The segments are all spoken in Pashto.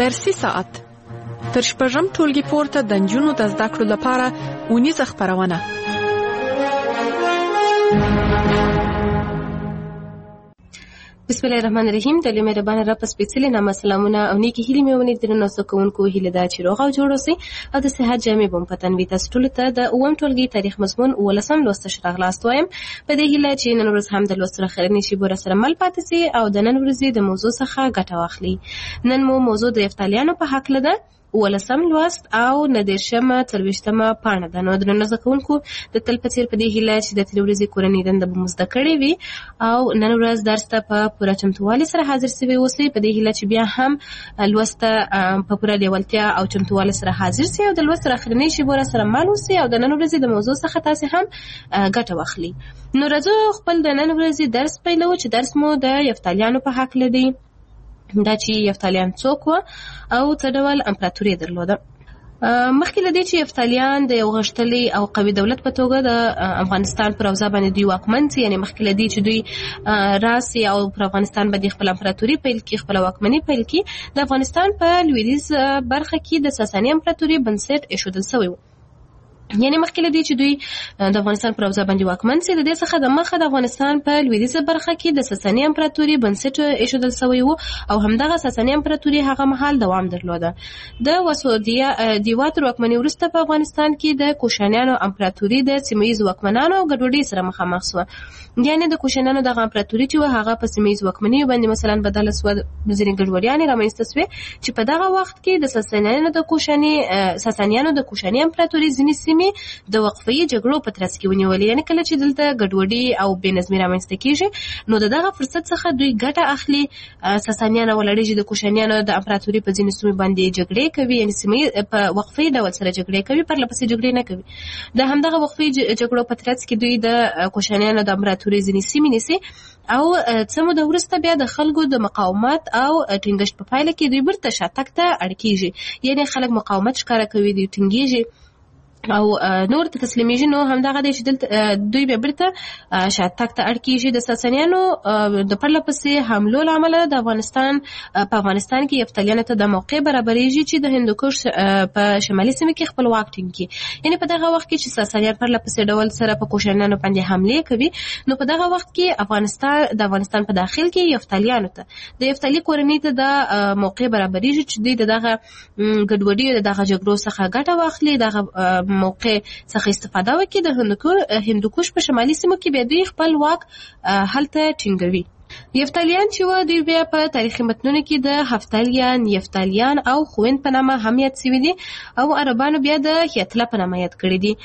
درسي ساعت تر شپږم ټولګي پورته د نجونو د زده کړو لپاره اونیزه خپرونه. بسم الله الرحمن الرحیم. د مهربان رب سپېڅلې نامه سلامونه او نیکی هیلې مې ونې درنو سکونکو هیله ده چې روغ او جوړ اوسئ او د صحت جامې بم پتن وي. تاسو ټول ته د اووم ټولګي تاریخ مضمون 19 لوست شراغلاست وایم. په دې هیله چې نن ورځ هم د لوست سره خرنی شي بور سره مل پاتې سي او د نن ورځې د موضوع څخه ګټه واخلي. نن مو موضوع د یفتالیانو په حق لده 19 لوست او 19 پاڼه ده. نو د نن زکونکو د تل په څیر په دې هیله چې د تلویزیون کورنۍ دنده به مزده کړې وي او نن ورځ درس ته په پوره چمتووالي سره حاضر سوي اوسئ. په دې هیله چې بیا هم لوست په پوره لیوالتیا او چمتووالي سره حاضر سي او د لوست سره اخرنی شی بور سره مال اوسئ او د نن ورځې د موضوع څخه تاسو هم ګټه واخلي. نو راځو خپل د نن ورځې درس پیلو چې درس مو د یفتالیانو په حق لدی. دا چې یفتالیان څوک و او څه ډول امپراتوري درلوده. مخکې له دې چې یفتالیان د یو غښتلي او قوي دولت په توګه د افغانستان پر اوضاع باندې دوی واکمن سي، یعنې مخکې له دې چې دوی راسي او پر افغانستان باندې خپل امپراتوري پیل کړي، خپل واکمني پیل کړي، د افغانستان په لویدیځ برخه کې د ساساني امپراتوري بنسټ ایښودل شوی و. یعنی مخکې له دې چې دوی د افغانستان پر اوضاع باندې واکمن سي، د دې څخه د مخه د افغانستان په لویدیځه برخه کې د ساساني امپراتوري بنسټ ایښودل شوی و او همدغه ساساني امپراتوري هغه مهال دوام درلوده. د وسودیوا تر واکمنۍ وروسته په افغانستان کې د کوشانیانو امپراتوري د سیمه‌ییز واکمنانو ګډوډۍ سره مخامخ شوه. یعنی د کوشانیانو دغه امپراتوري چې هغه په سیمه‌ییز واکمنۍ باندې مثلا بدله شوه، ځینې ګډوډیانې رامنځته شوې چې په دغه وخت کې د ساسانیانو د کوشاني امپراتوري ځینې د وقفه‌یي جګړو په ترڅ کې ونیولې. یعنی کله چې دلته ګډوډي او بې نظمي رامنځته کیږي نو دغه فرصت څخه دوی ګټه اخلي. ساسانیان ولړېږي د کوشانیانو د امپراتوري په ځینې سیمې باندې جګړې کوي، یعنی سیمې په وقفه‌یي ډول سره جګړې کوي، پرله پسې جګړې نه کوي. د همدغه وقفه‌یي جګړو په ترڅ کې دوی د کوشانیانو د امپراتوري ځینې سیمې نیسي او څه موده وروسته بیا د خلکو د مقاومت او ټینګښت په پایله کې دوی بیرته شاتګ ته اړ کیږي. یعنی خلک مقاومت ښکاره کوي، دوی ټینګېږي او نور ته تسلیمیږي. نو همدغه دی چې دلته دوی به بیرته شاتګ ته اړ کیږي. د ساسانیانو د پرله پسې حملو له امله د افغانستان کې یفتالیانو ته د موقع برابرېږي چې د هندوکش په شمالي سیمه کې خپل واک ټینګ کړي. یعنی په دغه وخت کې چې ساسانیان پرله پسې ډول سره په کوشانیانو باندې حمله کوي نو په دغه وخت کې د افغانستان په داخل کې یفتالیانو ته د یفتالي کورنۍ ته د موقع برابرېږي چې دوی دغه ګډوډي او دغه جګړو څخه ګټه واخلي، دغه موقع څخه استفاده وکړي، د هندوکش په شمالي سیمو کې به دوی خپل واک هلته ټینګوي. یفتالیان چې و دوی بیا په تاریخي متنونو کې د هفتالیان، یفتالیان او خویند په نامه هم یاد شوي دي او عربانو بیا د هیتله په نامه یاد کړي دي.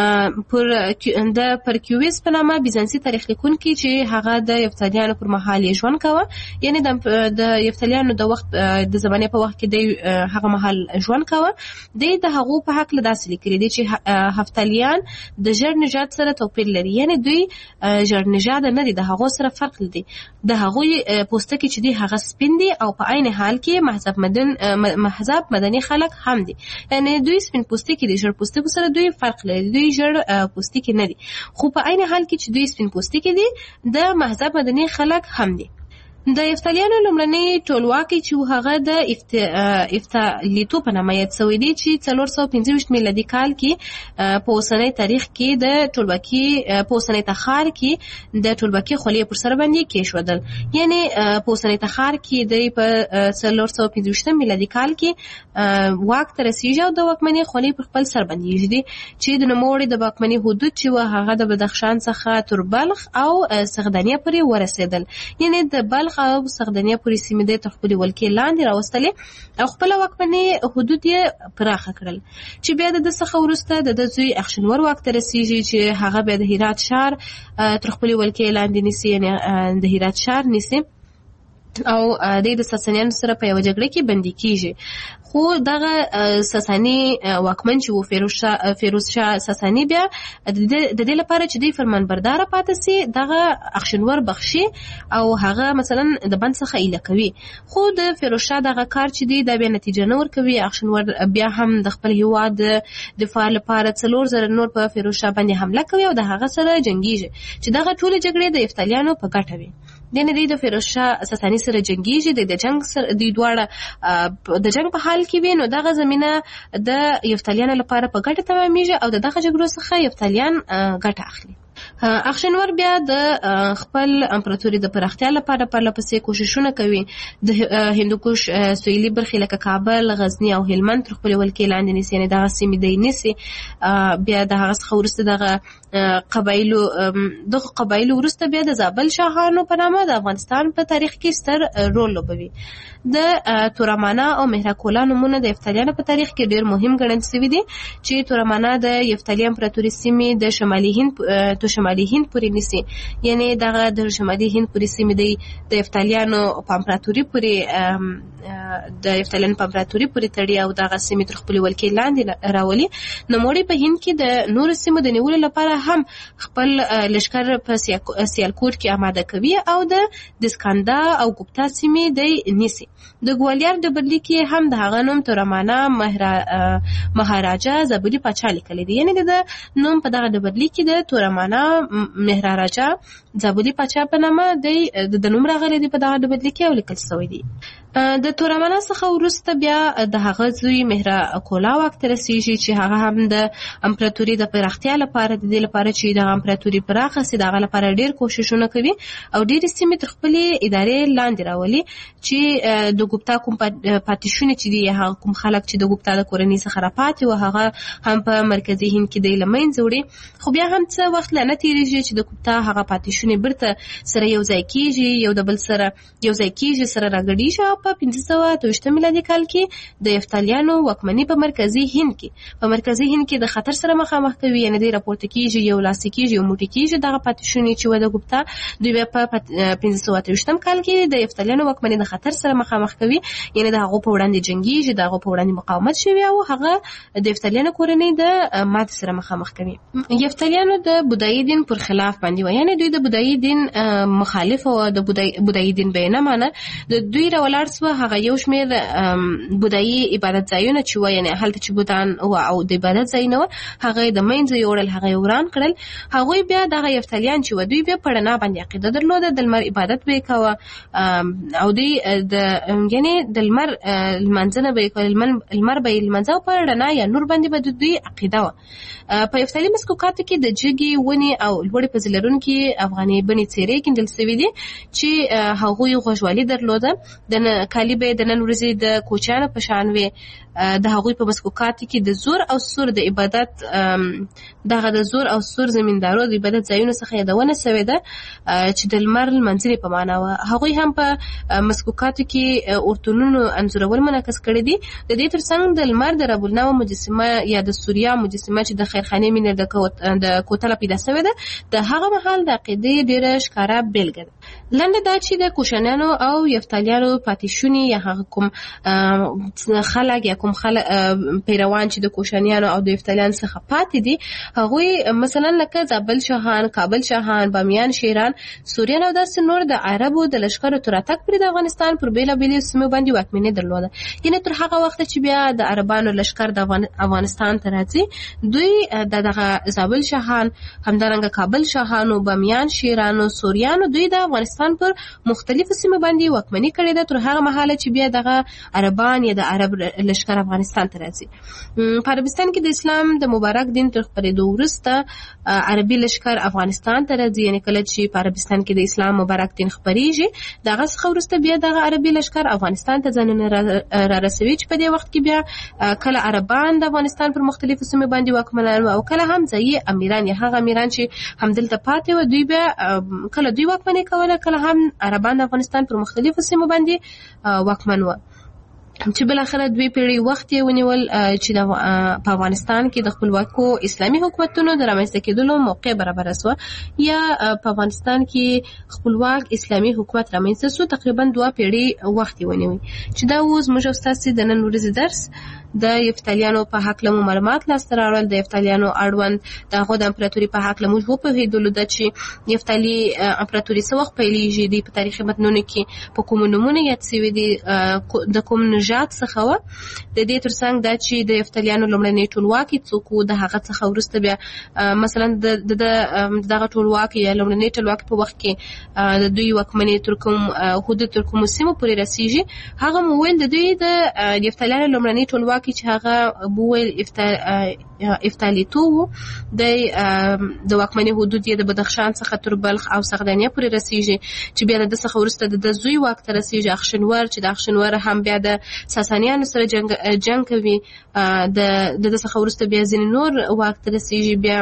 د پرکیویس په نامه بیزانسي تاریخ لیکونکي چې هغه د یفتالیانو پر مهال یې ژوند کاوه، یعنی د یفتالیانو د وخت د زمانې په وخت کې د هغه مهال ژوند کاوه، د هغو په حق له داسې لیکلي دي چې هفتالیان د ژړ نژاد سره توپیر لري. یعنی دوی ژړ نژاد نه دي، د هغو سره فرق لري. د هغوی پوستکی چې دی هغه سپین دي او په عین حال کې محضب مدني خلک هم دي. یعنی دوی سپین پوستکی دي، ژړ پوستکو سره دوی فرق لري، دوی ژړ پوستکی نه دي، خو په عین حال کې چې دوی سپین پوستکی دي د محضب مدني خلک هم دي. د یفتالیانو لومړنی ټولواکي چې هغه د افتالیتو په نامه یاد شوی دی چې 425 میلادي کال کې په اوسنی تاریخ کې د ټولواکي په اوسنی تخار کې د ټولواکي خولې پر سر باندې کېښودل. یعنی په اوسنی تخار کې د 425 میلادي کال کې واک ته رسیږي او د واکمنۍ خولې پر خپل سر باندې ایږدي چې د نوموړي د واکمنۍ حدود چې هغه د بدخشان څخه تر بلخ او سغدانیه پورې ورسېدل. یعنی د بلخ او سغدانیه پورې سیمې د خپل ولکې لاندې راوستلې او خپل واکمنۍ حدود یې پراخه کړل چې بیا د څخه وروسته د زوی اخشنور واک ته رسیږي چې هغه بیا د هرات ښار تر خپل ولکې لاندې نیسي، یعنی د هرات ښار نیسي او د ساسانیانو سره په یو جګړه کې بندي کیږي. خو دغه ساسانی واکمن چې و فیروز شاه ساسانی بیا د دې لپاره چې دوی فرمانبردار پاتې سي دغه اخشنور بخشي او هغه مثلا د بند څخه ایله کوي. خو د فیروز شاه دغه کار چې دی دا بیا نتیجه نه ورکوي. اخشنور بیا هم د خپل هیواد دفاع لپاره 4000 نور په فیروز شاه باندې حمله کوي او د هغه سره جنگیږي چې دغه ټول جګړې د یفتالیانو په ګټه وي. دنه د فیروز شاه ساسانی سره جنگیږي د جنگ سره د دواړه د جنگ په حال کې وي، نو دغه زمينه د یفتلیانو لپاره په ګټه تمامېږي او دغه جګړو څخه یفتلیان ګټه اخلي. اخشنور بیا د خپل امپراتوري د پراختیا لپاره پرلپسې کوششونه کوي. د هندوکش سویلي برخې لکه کابل، غزنی او هلمند تر خپل ولکې لاندې نیسي، یعنې دغه سیمې دی نیسي. بیا د هغه څخه وروسته دغه قبایلو وروسته بیا د زابل شاهانو په نامه د افغانستان په تاریخ کې ستر رول لوبوي. د تورمانا او مهراکولا نومونه د یفتلیانو په تاریخ کې ډېر مهم ګڼل شوي دي، چې تورمانا د یفتلی امپراتوري سیمې د شمالي هند پورې نیسي، یعنی دغه د شمالي هند پورې سیمې د یفتلیانو په امپراتوري پورې تړي او دغه سیمې تر خپل ولکې لاندې راولي. نوموړي په هند کې د نورو سیمو د نیولو لپاره هم خپل لشکر په سیالکوټ کې آماده کوي او د دسکاندا او ګوپتا سیمې د نیسي. د ګوالیار ډبرلیک کې هم د هغه نوم تورمانا مهاراجا زابلی پاچا لیکلی دی، یعنی د نوم په دغه ډبرلیک کې د تورمانا مهاراجا زابلی پاچا په نامه د نوم راغلی دی په دغه ډبرلیک کې او لیکل شوی دی. د تورمانا څخه وروسته بیا د هغه زوی مهراکولا واک ته رسیږي، چې هغه هم د امپراتوري د پراختیا لپاره د دې لپاره چې د امپراتوري پراخه سي دغه لپاره ډیر کوششونه کوي او ډیر سیمې تر خپلې ادارې لاندې راولي، چې د ګوپتا کوم پاتیشونه چې دي هغه کوم خلک چې د ګوپتا د کورنۍ څخه راپاتې و هغه هم په مرکزي هند کې د لمنځه وړي. خو بیا هم څه وخت نه تیریږي چې د ګوپتا هغه پاتیشونه برته سره یو ځای کیږي، یو د بل سره یو ځای کیږي، سره راګډیږي. په 1528 میلادي کال کې د یفتلیانو واکمني په مرکزي هند کې د خطر سره مخامخ کوي، یعنی د راپورته کیږي، یو لاسي کیږي، یو موټی کیږي دغه پاتیشونه چې و د ګوپتا دوی په 1528 کال کې د یفتلیانو واکمني د خطر سره مخامخ کوي، یعنی د هغه په وړاندې جنگیږي، د هغه په وړاندې مقاومت شوی او هغه د یفتلیانو کورنۍ د مات سره مخامخ کوي. یفتلیانو د بودایی دین پر خلاف باندې و، یعنی دوی د بودایی دین مخالف او د بودایی دین به نه مانه. د دوی راولار سو هغه یو شمیر بودایی عبادت ځایونه چې و، یعنی هلته چې بودان او د عبادت ځایونه هغه د منځ یوړل، هغه وران کړل. هغه بیا دغه یفتلیان چې و دوی بیا پړنا باندې عقیده درلوده، د لمر عبادت به کوه او دوی یعنی د لمر لمانځنه به کوي، لمر به لمانځه په رڼا یا نور باندې به دوی عقیده و. په یفتلی مسکوکاتو کې د جګي ونی او لوړې په زلرونکو افغاني بني څیرې کیندل شوی دي چې هغه غوښوالي درلوده. د کالی به د نن ورځې د کوچانو په شان وي. د هغوی په مسکوکاتو کې د زور او سور د عبادت دغه د زور او سور زمیندارو د عبادت ځایونو څخه یادونه شوې ده چې د لمر لمانځنې په معنا و. هغوی هم په مسکوکاتو کې اورتونونو انځورول منعکس کړي دي. د دې ترڅنګ د لمر د رب النوع مجسمه یا د سوریا مجسمه چې د خیرخانې مینر د کوتله پیدا شوې ده د هغه مهال د عقیدې ډېره ښکاره بیلګه ده. لنډه دا چې د کوشانیانو او یفتلیانو پاتیشونې یا هغه کوم خلک یا کوم پیروان چې د کوشانیانو او د یفتلیانو څخه پاتې دي هغوی مثلا لکه زابل شاهان، کابل شاهان، بامیان شیران، سوریان او داسې نور د عربو د لښکرو تر راتګ پورې د افغانستان پر بېلابېلو سیمو باندې واکمني درلوده. یعنې تر هغه وخته چې بیا د عربانو لښکر د افغانستان ته راځي دوی دغه زابل شاهان، همدارنګه کابل شاهانو، بامیان شیرانو، سوریانو دوی د افغانستان پر مختلفو سیمو باندې واکمني کړې ده تر هغه مهاله چې بیا دغه عربان یا د عرب لښکر افغانستان ته راځي. په عربستان کې د اسلام د مبارک دین تر خپرېدو وروسته عربي لښکر افغانستان ته راځي، یعنی کله چې په عربستان کې د اسلام مبارک دین خپرېږي دغه څخه وروسته بیا دغه عربي لښکر افغانستان ته ځانونه را رسوي چې په دې وخت کې بیا کله عربان د افغانستان پر مختلفو سیمو باندې واکمنان او کله هم ځایي امیران یا هغه امیران چې همدلته پاتې و دوی بیا کله دوی واکمني کوله، کله هم عربان د افغانستان پر مختلفو سیمو باندې واکمن و. چې بل اخره 2 پیړۍ وخت یې ونیول چې په افغانستان کې د خپلواکو اسلامي حکومتونو د رامنځته کېدلو موقع برابره شوه یا په افغانستان کې خپلواک اسلامي حکومت رامنځته شو. تقریبا 2 پیړۍ وخت یې ونیوي چې دا اوس موږ او ستاسې د نن ورځې درس د یفتالیانو په حق له معلومات لاسته راوړل، د یفتالیانو اړوند د هغو د امپراتوري په حق له موږ وپوهېدلو ده چې یفتالي امپراتوري څه وخت پیلېږي، دوی په تاریخي متنونو کې په کومو نومونه یاد سوي دي، د کوم نژاد څخه وه. د دې ترڅنګ دا چې د یفتالیانو لومړنی ټولواکي څوک و، د هغه څخه وروسته بیا مثلا د دغه ټولواکي یا لومړني ټولواکي په وخت کې د دوی واکمني تر کوم حدود تر کومو سیمو پورې رسېږي. هغه مو ویل د دوی د یفتالیانو لومړني ټولواکي چې هغه وویل افتالیتو و، د واکمني حدود یې د بدخشان څخه تر بلخ او سغدانیه پورې رسېږي، چې بیا د څخه وروسته د زوی واک ته رسېږي اخشنور، چې د اخشنور هم بیا د ساسانیانو سره جنګ کوي، د څخه وروسته بیا ځینې نور واک ته رسېږي. بیا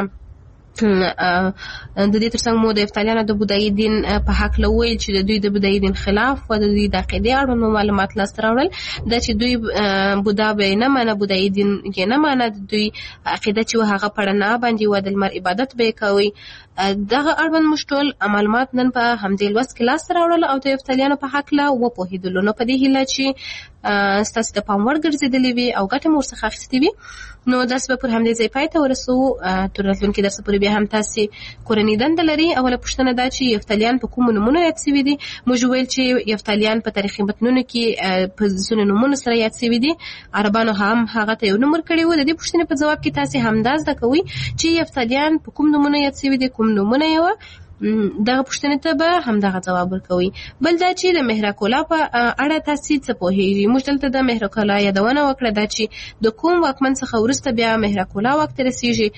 د دې ترڅنګ مو د یفتالیانو د بودایي دین په حق له ویل چې د دوی د بودایي دین خلاف و، د دوی د عقیدې اړوند معلومات لاسته راوړل، دا چې دوی بودا به نه منه، بودایي دین یې نه منه، د دوی عقیده چې هغه په رڼا باندې و، د لمر عبادت به یې کوي. دغه اړوند موږ ټول معلومات نن په همدې لوست کې لاسته راوړل او د یفتالیانو په حق له وپوهېدلو. نو په دې هیله چې ستاسو د پام وړ ګرځېدلې وي او ګټې مو ورڅخه اخیستې وي، نو داسې به پر همدې ځای پای ته ورسوو. تر راتلونکي درسه پورې بیا هم تاسې کورنۍ دنده لري. اوله پوښتنه دا چې یفتالیان په کومو نومونو یاد سوي دي؟ موږ ویل چې یفتالیان په تاریخي متنونو کې په ځینو نومونو سره یاد سوي دي، عربانو هم هغه ته یو نوم ورکړی و. د دې پوښتنې په ځواب کې تاسې همدا زده کوئ چې یفتالیان په کوم نومونو یاد سوي دي، کوم نومونه یې وه، دغه پوښتنې ته به همدغه ځواب ورکوي. بل دا چې د مهرکولا په اړه تاسې څه پوهېږئ؟ موږ دلته د مهرکولا یادونه وکړه، دا چې د کوم واکمن څخه وروسته بیا مهرکولا واک ته رسېږي،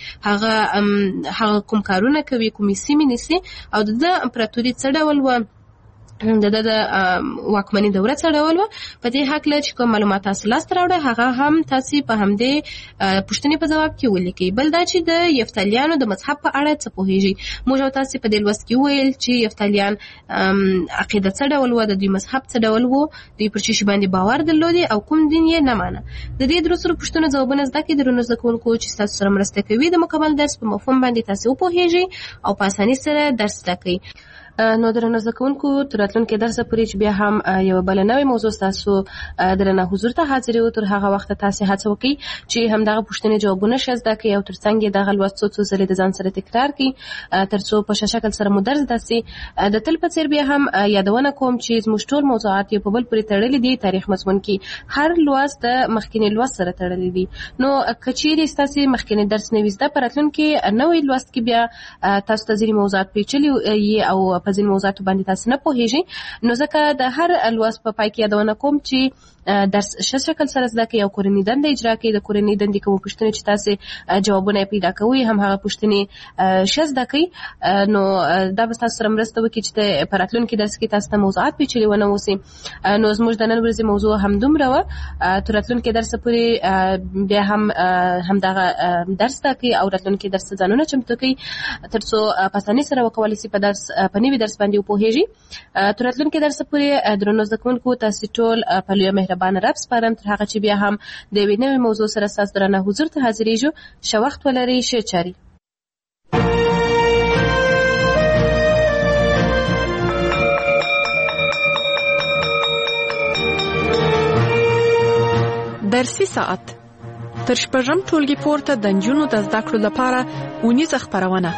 هغه کوم کارونه کوي، کومې سیمې نیسي او د امپراتوري څه ډول وه، د واکمني دوره څه ډول وه. په دې هکله چې کوم معلومات تاسو لاسته راوړئ هغه هم تاسې په همدې پوښتنې په ځواب کې ولیکئ. بل دا چې د یفتالیانو د مذهب په اړه څه پوهېږئ؟ موږ او تاسې په دې لوست کې وویل چې یفتالیان عقیده څه ډول وه، د دوی مذهب څه ډول و، دوی پر څه شي باندې باور درلودی او کوم دین یې نه مانه. د دې درو سرو پوښتنو ځوابونه زده کړئ. درنو زده کوونکو چې ستاسو سره مرسته کوي د مکمل درس په مفهوم باندې تاسې وپوهېږئ او په اسانۍ سره درس زده کړئ. نو درنو زده کوونکو تر راتلونکي درسه پورې چې بیا هم یوه بله نوې موضوع ستاسو درنه حضور ته حاضروي، تر هغه وخته تاسې هڅه وکړئ چې همدغه پوښتنې جوابونه ښه زده کړئ او تر څنګ یې دغه لوست څو ځلې د ځان سره تکرار کړئ تر څو په ښه شکل سره مو درس زده سي. د تل په څېر بیا هم یادونه کوم چې زموږ ټول موضوعات یو په بل پورې تړلي دي. تاریخ مضمون کې هر لوست د مخکیني لوست سره تړلی دي. نو که چیرې ستاسې مخکینی درس نه وي زده، په راتلونکي نوې لوست کې بیا تاسو ته ځینې موضوعات پیچلي او په ځینې موضوعاتو باندې تاسو نه پوهېږئ، نو ځکه د هر لوست په پای کې یادونه کوم چې درس ښه شکل سره زده کړئ او کورنۍ دنده اجرا کړئ. د کورنۍ دندې کومې پوښتنې چې تاسې جوابونه یې پیدا کوئ هم هغه پوښتنې ښه زده کړئ. نو دا به ستاسو سره مرسته وکړي چې په راتلونکي درس کې تاسو ته موضوعات پیچلي ونه اوسي. نو زموږ د نن ورځې موضوع همدومره وه. تر راتلونکي درسه پورې بیا هم همدغه درس زده کړئ او راتلونکي درس ته ځانونه چمتو کړئ تر څو په اسانۍ سره وکولی سي په نوي درس باندې وپوهېږي. تر راتلونکي درسه پورې درنو زده کوونکو تاسې ټول په لویه مهربانه رب سپارم. تر هغه چې بیا هم د یوې نوې موضوع سره ستاسو درنه حضور ته حاضرېږو. ښه وخت ولرئ، ښې چارې. درسي ساعت تر شپږم ټولګي پورته د نجونو د زده کړو لپاره اونیزه خپرونه.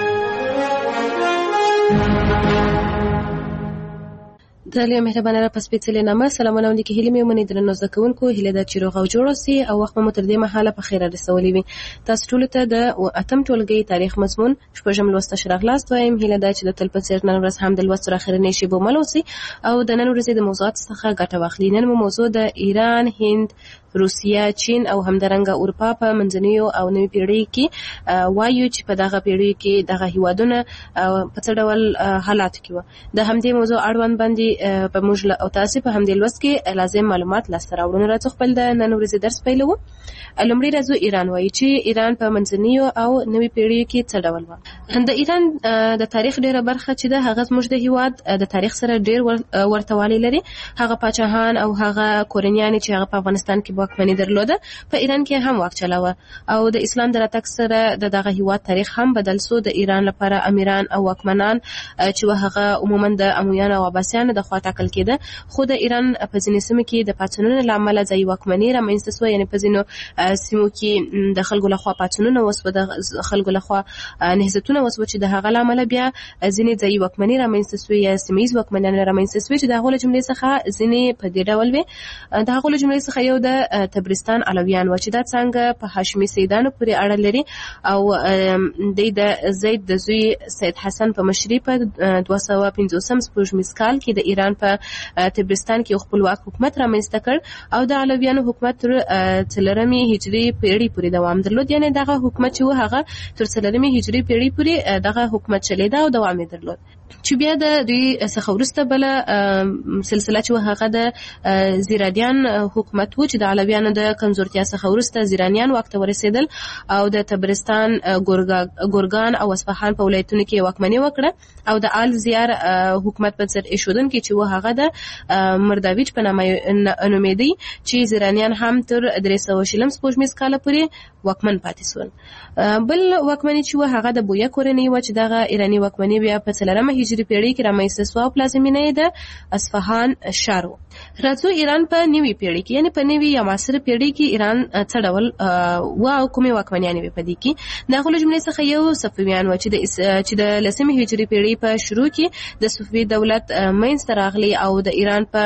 د لویه مهربانه رب په سپېڅلې نامه سلامونه ولیکې. هیلې مې ومنئ درنو زده کوونکو، هیله ده چې روغ او جوړ اوسئ او وخت مو تر دې مهاله په خیره رسولی وي. تاسو ټولو ته د اتم ټولګۍ تاریخ مضمون شپږم لوست ته ښه راغلاست وایم. هیله ده چې د تل په څېر نن ورځ هم د لوست تر اخرنۍ شېبو مل اوسئ او د نن ورځې د موضوعاتو څخه ګټه واخلئ. نن مو موضوع د ایران، هند، روسیه، چین او همدارنګه اروپا په منځنیو او نوې پیړۍ کې وایو چې په دغه پیړۍ کې دغه هیوادونه په څه ډول حالاتو کې وه. د همدې موضوع اړوند باندې په موږ او تاسې په همدې لوست کې لازم معلومات لاسته راوړو. نو راځو خپل د نن ورځې درس پیلوو. لومړی راځو ایران وایي چې ایران په منځنیو او نوې پیړیو کې څه ډول وه. د ایران د تاریخ ډېره برخه چې ده هغه زموږ د هیواد د تاریخ سره ډېر ورته والی لري. هغه پاچاهان او هغه کورنیانې چې هغه په افغانستان کې واکمني درلوده په ایران کې هم واک چلاوه او د اسلام د راتګ سره دغه هیواد تاریخ هم بدل سو. د ایران لپاره امیران او واکمنان چې هغه عموما د امویانو او عباسیانو د خوا ټاکل کېده، خو د ایران په ځینې سیمو کې د پاڅونونو له امله ځایي واکمني رامنځته سوه. یعنې په ځینو سیمو کې د خلکو لخوا پاڅونونه وسوه، د خلکو لخوا نهضتونه وسوه چې د هغه له امله بیا ځینې ځایي واکمني رامنځته سوې یا سیمه ییز واکمنان رامنځته سوې چې د هغو له جملې څخه ځینې په دې ډول وې. د هغو له جملې څخه یو د تبرستان علویان و چې دا څنګه په هاشمي سیدانو پورې اړه لري او د زید د زوی سید حسن په مشرۍ په 250 سپوږمیز کال کې د ایران په تبرستان کې خپلواک حکومت رامنځته کړ او د علویانو حکومت تر 4 هجري پیړۍ پورې دوام درلود. یعنې دغه حکومت چې و هغه تر 4 هجري پیړۍ پورې دغه حکومت چلیده او دوام یې درلود. چې بیا د دوی څخه وروسته بله سلسله چې هغه د زیرادیان حکومت و چې د علویانو د کمزورتیا څخه وروسته زیرانیان واک ته ورسېدل او د تبرستان، ګورګان او اصفهان په ولایتونو کې واکمني وکړه او د آل زیار حکومت بنسټ ایښودونکی چې هغه د مرداویچ په نامه نومېدی چې زیرانیان هم تر 300 سپوږمیز کاله پورې واکمن پاتې شول. بل واکمني چې هغه د بویه کورنۍ و چې دغه ایرانی واکمني بیا په 4 هجري پیړۍ کې رامنځته سوه او پلازمینه یې د اصفهان ښار و. راځو ایران په نوې پیړۍ کې، یعنې په نوې یا معاصره پیړۍ کې ایران څه ډول و او کومې واکمنیانې وې په دې کې. د هغو له جملې څخه یو صفویان و چې د 10 هجري پیړۍ په شروع کې د صفوي دولت منځته راغلی او د ایران په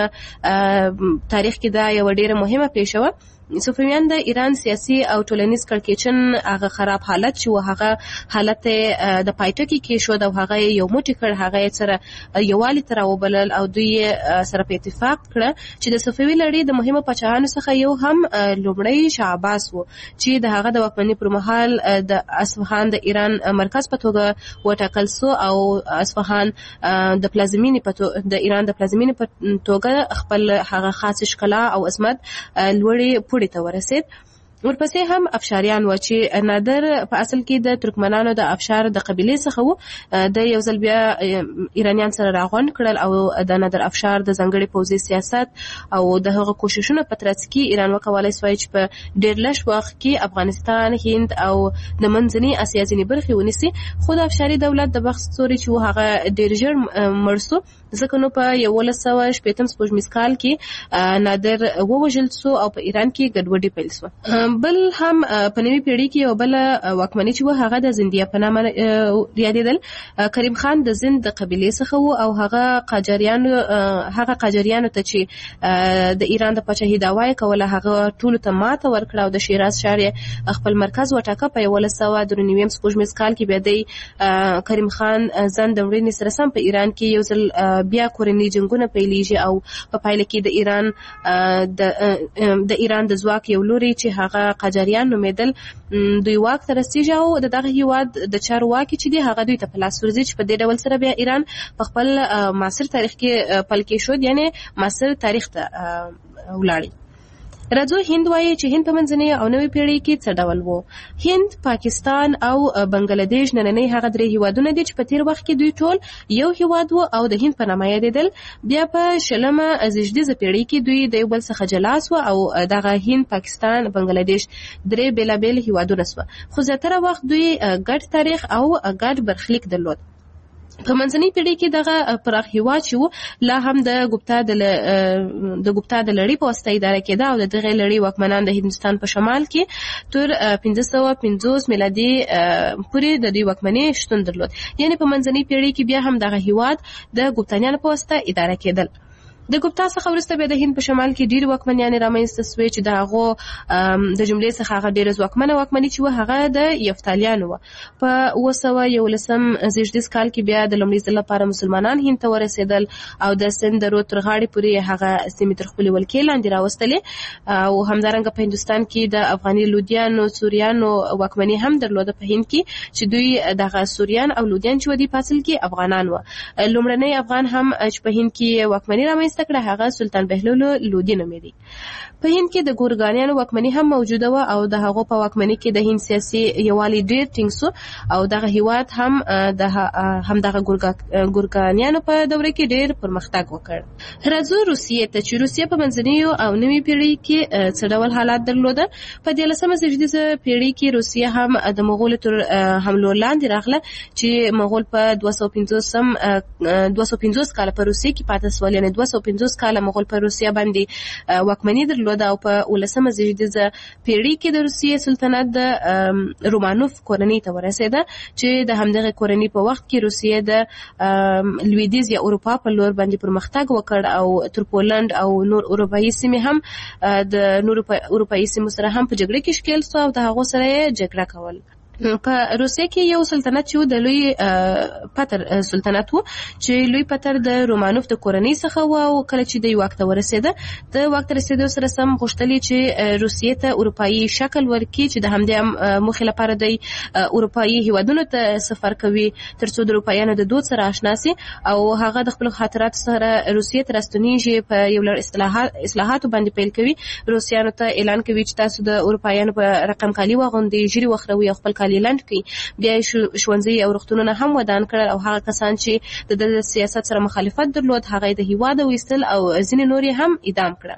تاریخ کې دا یو ډېره مهمه پیښه وه. صفویان د ایران سیاسي او ټولنیز کړکېچن هغه خراب حالت چې هغه حالت د پایټکي کې شو او هغه یو موټی کړ، هغه سره یووالي ته راوبلل او دوی سره په اتفاق کړه چې د صفوي لړۍ د مهمو پاچاهانو څخه یو هم لومړی شاه عباس و چې د هغه د واکمنۍ پر مهال د اصفهان د ایران مرکز په توګه وټاکل سو او اصفهان د پلازمینې د ایران د پلازمینې په توګه خپل هغه خاص ښکلا او عظمت لوړې ته ورسید. ورپسې هم افشاریان و چې نادر په اصل کې د ترکمنانو د افشار د قبیلې څخه و. د یو ځل بیا ایرانیان سره راغونډ کړل او د نادر افشار د ځانګړي پوځي سیاست او د هغه کوششونو په ترڅ کې ایران وکولای سوای چې په ډېر لږ وخت کې افغانستان، هند او د منځنۍ اسیا ځینې برخې ونیسي. خو د افشاري دولت د بخت ستوري چې هغه ډېر ژر مړ سو، ځکه نو په 1160 سپوږمیز کال کې نادر ووژل سو او په ایران کې ګډوډي پیل سوه. بل هم په نوې پیړۍ کې یو بل واکمني چې هغه د زندیه په نامه یادېدل. کریم خان د زند د قبیلې څخه و او هغه قاجاریانو ته چې د ایران د پاچاهۍ دعوا یې کوله هغه ټولو ته ماته ورکړه او د شیراز ښار یې خپل مرکز وټاکه. په 1193 سپوږمیز کال کې بیا د کریم خان زند د مړینې سره سم په ایران کې یو ځل بیا کورني جنګونه پیلېږي او په پایله کې د ایران د ځواک یو لوري چې هغه قاجاریان نومېدل دوی واک ته رسېږي او دغه هیواد د چارواکي چې دی هغه دوی ته په لاس ورځي چې په دې ډول سره بیا ایران په خپل معاصر تاریخ کې پل کېښود، یعنې معاصر تاریخ ته ولاړی. راځو هند وایي چې هند په منځنۍ او نوې پیړۍ کې څه ډول و. هند، پاکستان او بنگلادیش نننۍ هغه 3 هیوادونه دي چې په تیر وخت کې دوی ټول یو هیواد و او د هند په نامه یادېدل. بیا په 20مه زېږدیزه پیړۍ کې دوی د یو بل څخه جلا سوه او دغه هند، پاکستان، بنگلادیش 3 بېلابېل هیوادونه سوه. خو زیاتره وخت دوی ګډ تاریخ او ګډ برخلیک درلود. په منځنۍ پیړۍ کې دغه پراخ هیواد چې لا هم د ګوپتا د لړۍ په واسطه اداره کېده او دغه لړۍ واکمنان د هندوستان په شمال کې تر 1550 میلادي پورې د دوی واکمنۍ شتون درلود. یعنې په منځنۍ پیړۍ کې بیا هم دغه هیواد د ګوپتانیانو په واسطه اداره کېدل. د ګوپتا څخه وروسته بیا د هند په شمال کې ډېرې واکمنیانې رامنځته سوې چې د هغو د جملې څخه هغه ډېره ځواکمنه واکمني چې هغه د یفتالیانو وه. په 911 زېږدیز کال کې بیا د لومړي ځل لپاره مسلمانان هند ته ورسېدل او د سند د رود تر غاړې پورې هغه سیمې تر خپلې ولکې لاندې راوستلې او همدارنګه په هندوستان کې د افغاني لودیانو، سوریانو واکمني هم درلوده په هند کې چې دوی دغه سوریان او لودیان چې ودي په اصل کې افغانان وه. لومړنی افغان هم چې په هند کې واکمني رامنځته رامنځته کړه هغه سلطان بهلول لودي نومېدی. په هند کې د ګورګانیانو واکمني هم موجوده و او د هغو په واکمني کې د هند سیاسي یووالی ډیر ټینګ سو او دغه هیواد هم دغه ګورګانیانو په دوره کې ډیر پرمختګ وکړ. راځو روسیې ته چې روسیه په منځنیو او نوي پیړۍ کې څه ډول حالات درلوده. په 13مه زېږدیزه پیړۍ کې روسیه هم د مغولو تر حملو لاندې راغله چې مغول په 250 کال په روسیه کې پاتې سول، یعنی 250 کال مغول په روسیه باندې واکمني درلوده او په 19مه زېږدیزه پیړۍ کې د روسیې سلطنت د رومانوف کورنۍ ته ورسېده چې د همدغه کورنۍ په وخت کې روسیه د لویدیځ یا اروپا په لور باندې پرمختګ وکړ او تر پولند او نور اروپایي سیمې هم د نور اروپایي سیمو سره هم په جګړه کې ښکېل سو او د هغو سره یې جګړه کول. په روسیه کې یو سلطنت چې د لوی پتر سلطنت و چې لوی پتر د رومانوف د کورنۍ څخه و او کله چې د واک ته ورسېده د واک ته رسېدو سره سم غوښتل چې روسیې ته اروپایي شکل ورکړي چې د همدې موخې لپاره د اروپایي هیوادونو ته سفر کوي ترڅو د اروپایانو د دود سره آشنا شي او هغه د خپل خاطرات سره روسیې ته راستنیږي. په یو لړ اصلاحاتو باندې پیل کوي، روسیانو ته اعلان کوي چې تاسو د اروپایانو په رقم کالي واغوندئ، ژیړي وخروئ او خپل لند کی. بیا ښوونځي او روغتونونه هم ودان کړل او هغه کسان چې د سیاست سره مخالفت درلود هغه د هیواد ویستل او ځینې نورې هم اعدام کړه.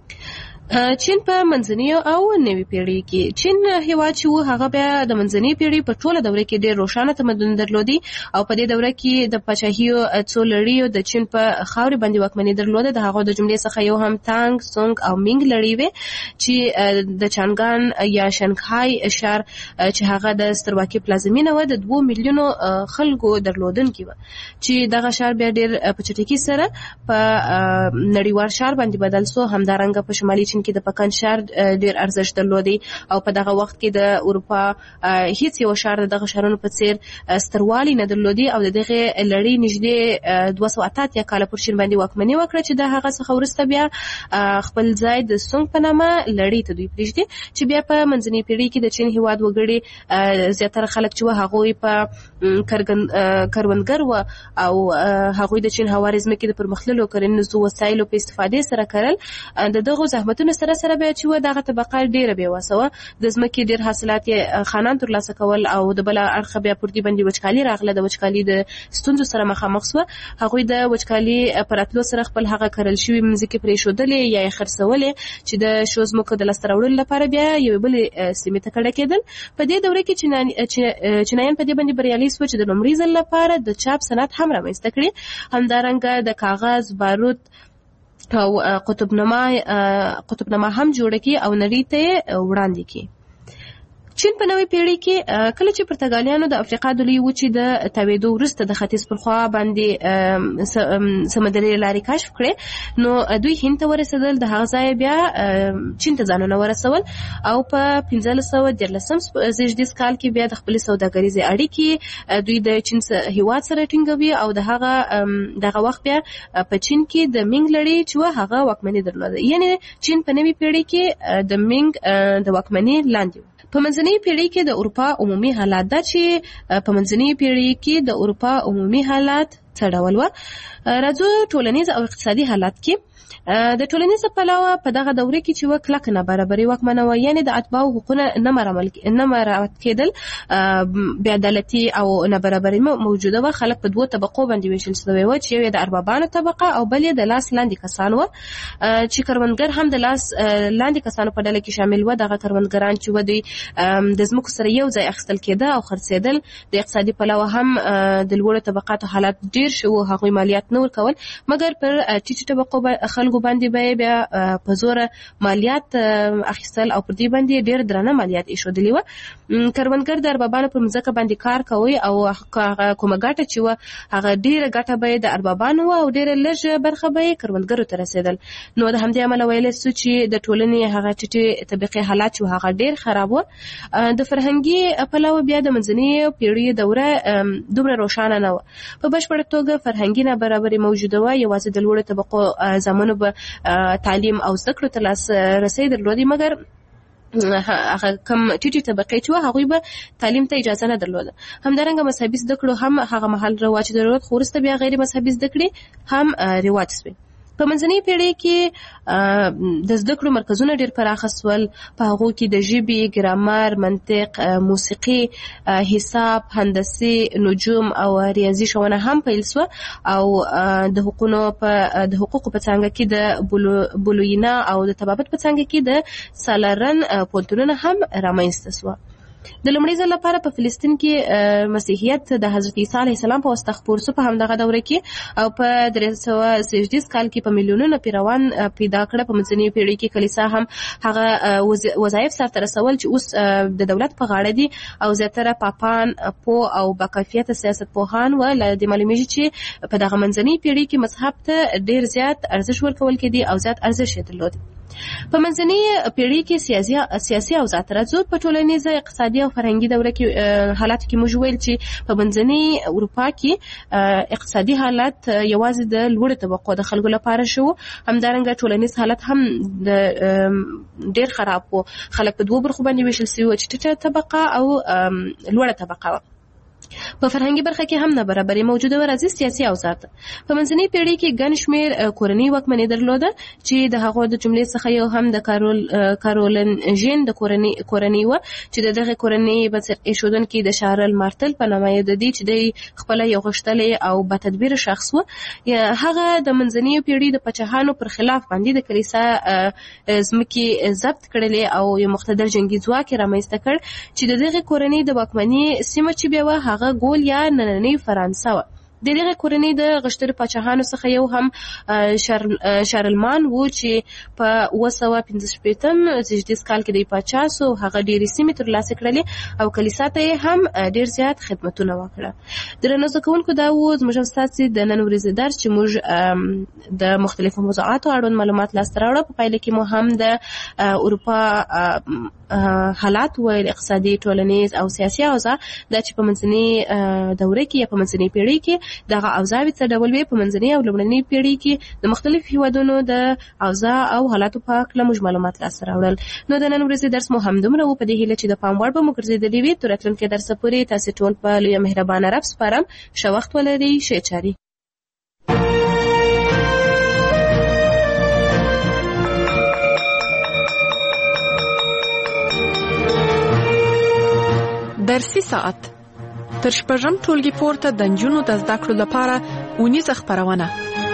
چین په منځنیو او نوي پیړۍ کې چین هیواد چې و هغه بیا د منځنۍ پیړۍ په ټوله دوره کې ډېر روښانه تمدن درلودي او په دې دوره کې د پاچاهیو څو لړیو د چین په خاورې باندې واکمني درلوده. د هغو د جملې څخه یو هم تانګ، سونګ او مینګ لړۍ وې چې د چانګان یا شنګهای ښار چې هغه د سترواکۍ پلازمینه و د 2 میلیونو خلکو درلودونکي و چې دغه ښار بیا ډېر په چټکۍ سره په نړیوال ښار باندې بدل سو. همدارنګه په شمالي چین کې د پکن ښار ډیر ارزښت درلودي او په دغه وخت کې د اروپا هیڅ یو ښار دغه ښارونو په څیر ستروالی نه درلودي او دغه لړۍ نږدې 280 کال پر چین باندې واکمني وکړه چې د هغه څخه وروسته بیا خپل ځای د سونګ په نامه لړۍ ته دوی پرېږدي چې بیا په منځنۍ پیړۍ کې د چین هیواد وګړي زیاتره خلک چې هغوی په کروندګر و او هغوی د چین هواري ځمکې د پرمختللو کرنیزو وسایلو په استفادې سره کرل. د دغه زحمتونو سره بیا چې دغه طبقه ډیره بې وسه وه، د ځمکې ډیر حاصلات خانان ترلاسه کول او د بل اړخه بیا پر دې باندې وچکالي راغله. د وچکالي د ستونزو سره مخامخ شوه. هغوی د وچکالي پر راتلو سره خپل هغه کرل شوي مځکې پرېښودلې یا یې خرڅولې چې د شو ځمکو د لاسته راوړلو لپاره بیا یوې بلې سیمې ته کډه کېدل. په دې دوره کې چینایان په دې باندې بریالي شول چې د لومړي ځل لپاره د چاپ صنعت هم رامنځته کړي. همدارنګه د کاغذ، بارود او قطبنما هم جوړه کی او نړۍ ته وړاندې کی. چین په نوې پیړۍ کې کله چې پرتګالیانو د افریقا د لوی وچې د تاوېدو وروسته د ختیځ پر خوا باندې سمندري لارې کشف کړې نو دوی هند ته ورسېدل. د هغه ځای بیا چین ته ځانونه ورسول او په 1513 زېږدیز کال کې بیا د خپلې سوداګریزې اړیکې دوی د چین هیواد سره ټینګوي او دغه وخت بیا په چین کې د مینګ لړۍ چې هغه واکمني درلوده. یعنی چین په نوې پیړۍ کې د مینګ د واکمني لاندې و. په منځنۍ پیړۍ کې د اروپا عمومي حالات دا چې په منځنۍ پیړۍ کې د اروپا عمومي حالات څه ډول و. راځو ټولنیز او اقتصادي حالات کې د ټولنیز پلوه په دغه دوره کې چې کلک نابرابري واکمنه و، یعنی د اتباعو حقوقونه نه مراعات کېدل، بې عدالتي او نابرابري موجوده و. خلک په دوه طبقو باندې ویشل شوي و چې یو د اربابانو طبقه او بل د لاس لاندې کسان و چې کروندګر هم د لاس لاندې کسانو په ډله کې شامل و. دغه کروندګران چې دوی د ځمکو سره یو ځای اخیستل کېده او خرڅېدل. د اقتصادي پلوه هم د لوړو طبقاتو حالات ډیر شو، هغوی مالیات نه ورکول مګر پر ټیټو طبقو خلکو باندې بیا په زور مالیات اخیستل او پر دې باندې ډیر درنه مالیات ایښودلې و. کروندګر د اربابانو پر مځکه باندې کار کوي او کومه ګټه چې هغه ډیره ګټه به د اربابانو او ډیره لږ برخه به کروندګرو ته رسیدل. نو د همدې عمله ویل سو چې د ټولنې هغه ټیټې طبقې حالات چې هغه ډیر خراب و. د فرهنګي پلوه بیا د منځنۍ پیړۍ دوره دومره روښانه نه و. په بشپړه توګه فرهنګي نابرابري موجوده و. یوازې د لوړو طبقو زمونو به تعلیم او زده کړو ته لاسرسی درلودي مګر هغه کم ټیټي طبقې چې هغوی به تعلیم ته اجازه نه درلوده. همدارنګه مذهبي زده کړو هم هغه مهال رواج درلود خو وروسته بیا غیر مذهبي زده کړې هم رواج شوې. په منځنۍ پیړۍ کې د زده کړو مرکزونه ډېر پراخه سول. په هغو کې د ژبې، ګرامر، منطق، موسیقي، حساب، هندسي، نجوم او ریاضي ښوونه هم پیل سوه او د حقوقو په څانګه کې د بولوینا او د طبابت په څانګه کې د سالرن پوهنتونونه هم رامنځته سوه. د لومړي ځل لپاره په فلسطین کې مسیحیت د حضرت عیسی علیه السلام په واسطه خپور سو په همدغه دوره کې او په 330 کال کې په میلیونونو پیروان پیدا کړه. په منځنۍ پیړۍ کې کلیسا هم هغه وظایف سرته رسول چې اوس د دولت په غاړه دي او زیاتره پاپان او باکیفیته سیاستپوهان و. له دې معلومیږي چې په دغه منځنۍ پیړۍ کې مذهب ته ډېر زیات ارزښت ورکول کېدی او زیات ارزښت یې درلود. په منځنۍ پیړۍ کې سیاسي اوضاع ترځو په ټولنیزه، اقتصادي او فرهنګي دوره کې حالات کې موږ ویل چې په منځنۍ اروپا کې اقتصادي حالت یوازې د لوړو طبقو د خلکو لپاره شو. همدارنګه ټولنیز حالت هم ډېر خراب و. خلک په دوه برخو باندې ویشل شوي وو چې ټیټه طبقه او لوړه طبقه وه. په فرهنګي برخه کې هم نابرابري موجوده و. راځي سیاسي اوضاع ته. په منځنۍ پیړۍ کې ګڼ شمېر کورنۍ واکمني درلوده چې د هغو د جملې څخه یو هم د کارولنژین د کورنۍ و چې د دغه کورنۍ بنسټ ایښودونکي د شارل مارتل په نامه یادېدی چې د خپله یو غښتلی او باتدبیره شخص و. هغه د منځنۍ پیړۍ د پاچاهانو پر خلاف باندې د کلیسا ځمکې ضبط کړلې او یو مقتدر جنګي ځواک یې رامنځته کړ چې د دغه کورنۍ د واکمني سیمه چې بیا وه هغه ګول یا نننۍ فرانسه وه. د دغه کورنۍ د غښتلو پاچاهانو څخه یو هم شارلمان و چې په 965 کال کې د پاچا سو. هغه ډېرې سیمې ترلاسه کړلې او کلیسا ته یې هم ډېر زیات خدمتونه وکړه. درنو زده کوونکو، دا و زموږ او ستاسې د نن ورځې درس چې موږ د مختلفو موضوعاتو اړوند معلومات لاسته راوړه. په پایله کې مو هم د اروپا حالات ویل، اقتصادي، ټولنیز او سیاسي اوضاع، دا چې په منځنۍ دوره کې یا په منځنۍ پیړۍ کې دغه اوضاع څه ډول وي. په منځنۍ او لومړنۍ پیړۍ کې د مختلفو هیوادونو د اوضاع او حالاتو په اړه موږ معلومات لاسته راوړل. نو د نن ورځې درس مو همدومره و. په دې هیله چې د پام وړ به مو ګرځېدلی وي. تر راتلونکي درسه پورې تاسې ټول په لویه مهربانه رب سپارم. ښه وخت ولرئ. ښې چارې. درسي ساعت تر شپږم ټولګي پورته د نجونو د زده کړو لپاره اونیزه خپرونه.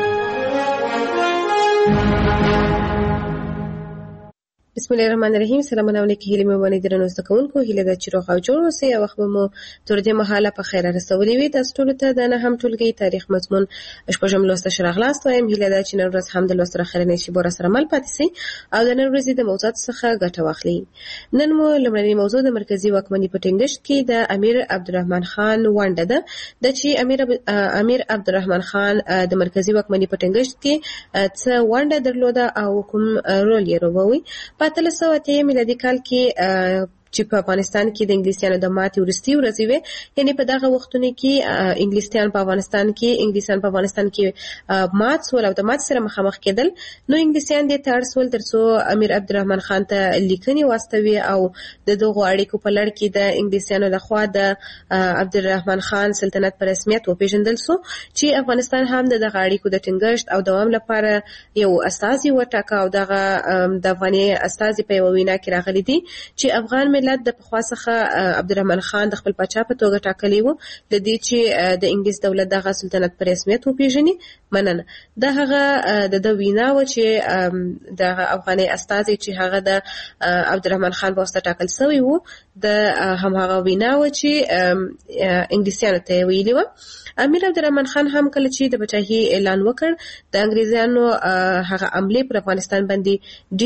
بسم الله الرحمن الرحیم. سلام علیکم. هیله مې باندې درنو زده کوونکو، هیله ده چې روغ او جوړ اوسئ او وخت مو تر دې مهاله په خیر رسولي وي. تاسو ټول ته د نهم ټولګي تاریخ مضمون شپږم لوست شراغلاست وایم. هیله ده چې نن ورځ هم د لوست سره خیرنې شي بور سره مل پاتې سي او د نن ورځې د موضوعات څخه ګټه واخلي. نن مو لومړنی موضوع د مرکزی واکمنۍ په ټینګښت کې د امیر عبدالرحمن خان ونډه ده. د چې امیر عبدالرحمن خان د مرکزی واکمنۍ په ټینګښت کې څه ونډه درلوده او کوم رول یې لوبوي. په 1308 میلادي کال کې چې په افغانستان کې د انګلیسیانو د ماتې وروستۍ ورځې وې، یعنې په دغه وختونو کې انګلیسیان په افغانستان کې مات سول او د ماتې سره مخامخ کېدل. نو انګلیسیان دې ته اړ سول ترڅو امیر عبدالرحمن خان ته لیکنې واستوي او د دغو اړیکو په لړ کې د انګلیسیانو لخوا د عبدالرحمن خان سلطنت په رسمیت وپېژندل سو چې افغانستان هم د دغه اړیکو د ټینګښت او دوام لپاره یو استازي وټاکه او دغه د افغاني استازي په یوه وینا کې راغلي دي چې افغان ملت د پخوا څخه عبدالرحمن خان د خپل پاچا په توګه ټاکلی وو، د دې چې د انګلیس دولت دغه سلطنت په رسمیت وپېژني. مننه. دا هغه د وینا و چې د افغاني استازي چې هغه د عبدالرحمن خان په واسطه ټاکل شوی وو، د هماغه وینا و چې انګلیسیانو ته ویلي وو. امیر عبدالرحمن خان هم کله چې د پاچاهۍ اعلان وکړ، د انګریزانو هغه عملې پر افغانستان باندې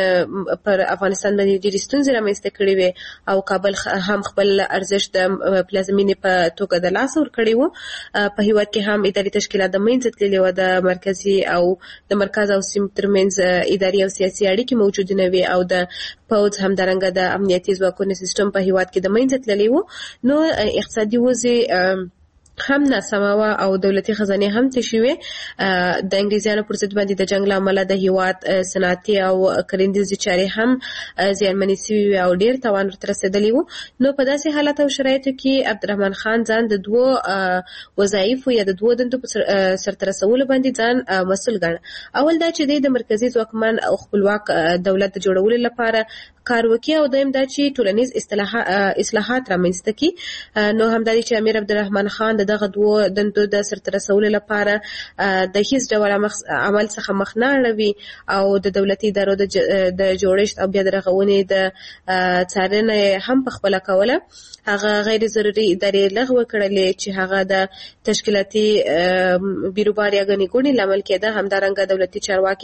ډېرې ستونزې رامنځته کړې وې او کابل هم خپل ارزښت د پلازمینې په توګه د لاسه ورکړی وو. په هېواد کې هم اداري تشکیلات د منځه تللي وو، د مرکزي او د مرکز او سیمې ترمنځ اداري او سیاسي اړیکې موجودې نه وې او د پوځ همدارنګه د امنیتي ځواکونو سیستم په هېواد کې د منځه تللی وو. نو اقتصادي وضع هم ناسمه او دولتي خزانه هم تشوي د انګریزانو پر ضد باندې د جنگ لامل د هیواد صنعتي او کرنیزې چارې هم زیانمنې شوي او ډیر توان ورته رسیدلی وو. نو په داسې حالت او شرایطو کې عبدالرحمن خان ځان د دوو وظایفو یا د دوو دندو په سرته رسولو باندې ځان مسؤل ګڼه. اول دا چې د مرکزي ځواکمن او خپلواک دولت جوړولو لپاره کار وکړي او دویم دا چې ټولنیز اصلاحات رامنځته کړي. نو همدا چې امیر عبدالرحمن خان دغه دوه دندو د سرته رسولو لپاره د هیڅ ډول عمل څخه مخ نه اړوي او د دولتي ادارو د جوړښت او بیا د رغونې د څارنې هم په خپله کوله. هغه غیر ضروري ادارې لغوه کړلې چې هغه د تشکیلاتي بیروبار یا ګڼې ګوڼې لامل کېده. همدارنګه دولتي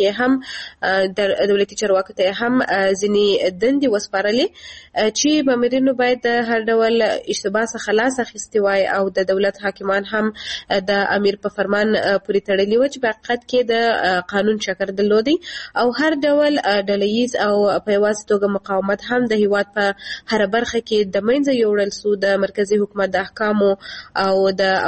چارواکو ته هم ځینې دندې وسپارلې چې مامورینو باید د هر ډول اشتباه څخه لاس اخیستی وای او د دولت حاکمان هم د امیر په فرمان پورې تړلي و چې په حقیقت کې د قانون شکل درلودي او هر ډول ډلهییز او په یوازې توګه مقاومت هم د هیواد په هر برخه کې د منځه یوړل سو. د مرکزي حکومت د احکامو او د